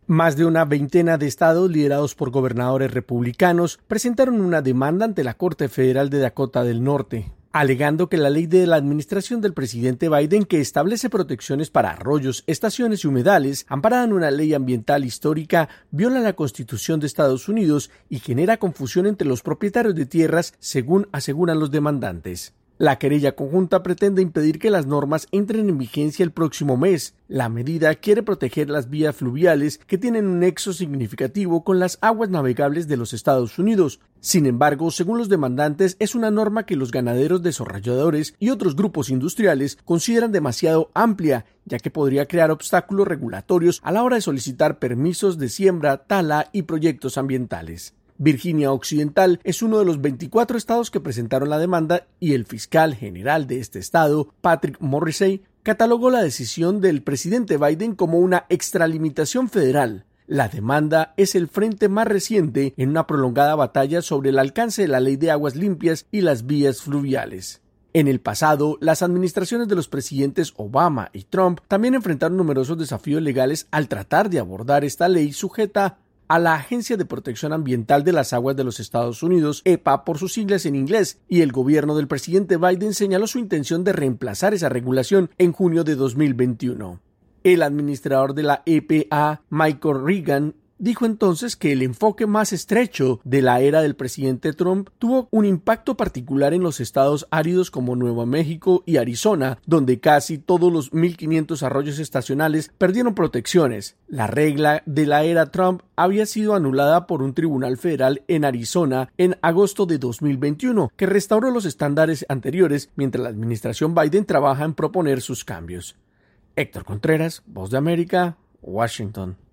Más de una veintena de estados liderados por gobernadores republicanos presentaron una demanda ante la Corte Federal de Dakota del Norte, alegando que la ley de la administración del presidente Biden, que establece protecciones para arroyos, estaciones y humedales, amparada en una ley ambiental histórica, viola la Constitución de Estados Unidos y genera confusión entre los propietarios de tierras, según aseguran los demandantes. La querella conjunta pretende impedir que las normas entren en vigencia el próximo mes. La medida quiere proteger las vías fluviales que tienen un nexo significativo con las aguas navegables de los Estados Unidos. Sin embargo, según los demandantes, es una norma que los ganaderos, desarrolladores y otros grupos industriales consideran demasiado amplia, ya que podría crear obstáculos regulatorios a la hora de solicitar permisos de siembra, tala y proyectos ambientales. Virginia Occidental es uno de los 24 estados que presentaron la demanda y el fiscal general de este estado, Patrick Morrisey, catalogó la decisión del presidente Biden como una extralimitación federal. La demanda es el frente más reciente en una prolongada batalla sobre el alcance de la ley de aguas limpias y las vías fluviales. En el pasado, las administraciones de los presidentes Obama y Trump también enfrentaron numerosos desafíos legales al tratar de abordar esta ley sujeta a la Agencia de Protección Ambiental de las Aguas de los Estados Unidos, EPA por sus siglas en inglés, y el gobierno del presidente Biden señaló su intención de reemplazar esa regulación en junio de 2021. El administrador de la EPA, Michael Regan, dijo entonces que el enfoque más estrecho de la era del presidente Trump tuvo un impacto particular en los estados áridos como Nuevo México y Arizona, donde casi todos los 1.500 arroyos estacionales perdieron protecciones. La regla de la era Trump había sido anulada por un tribunal federal en Arizona en agosto de 2021, que restauró los estándares anteriores mientras la administración Biden trabaja en proponer sus cambios. Héctor Contreras, Voz de América, Washington.